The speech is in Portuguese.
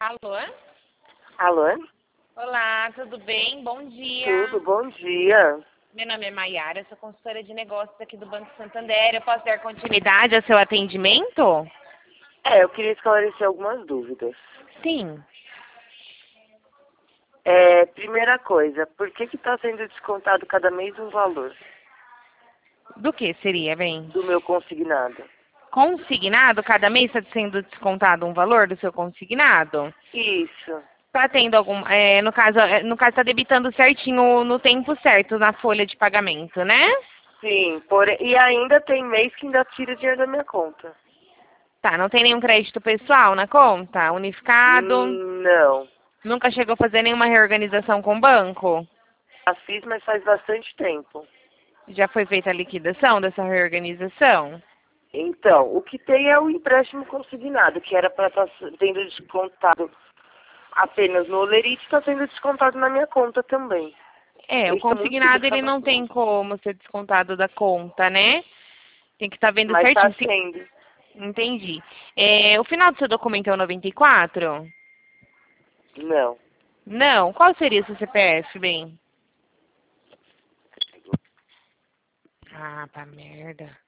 Alô? Alô? Olá, tudo bem? Bom dia. Tudo, bom dia. Meu nome é Maiara, sou consultora de negócios aqui do Banco Santander. Eu posso dar continuidade ao seu atendimento? Eu queria esclarecer algumas dúvidas. Sim. Primeira coisa, por que está sendo descontado cada mês um valor Do que seria, bem? do meu consignado? Consignado, cada mês está sendo descontado um valor do seu consignado? Isso, Está tendo algum, no caso está debitando certinho no tempo certo na folha de pagamento, né? sim. E ainda tem mês que ainda tira dinheiro da minha conta. Tá, não tem nenhum crédito pessoal na conta? Unificado? Não. Nunca chegou a fazer nenhuma reorganização com o banco? Já fiz, mas faz bastante tempo. Já foi feita a liquidação dessa reorganização? Então, o que tem é o empréstimo consignado, que era para estar sendo descontado apenas no Olerite, está sendo descontado na minha conta também. O Isso é muito consignado ele não tem como ser descontado da conta, né? Tem que estar vendo mas está certinho. sendo. Entendi. O final do seu documento é o 94? Não. Não. Qual seria o seu CPF, bem? Ah, tá merda.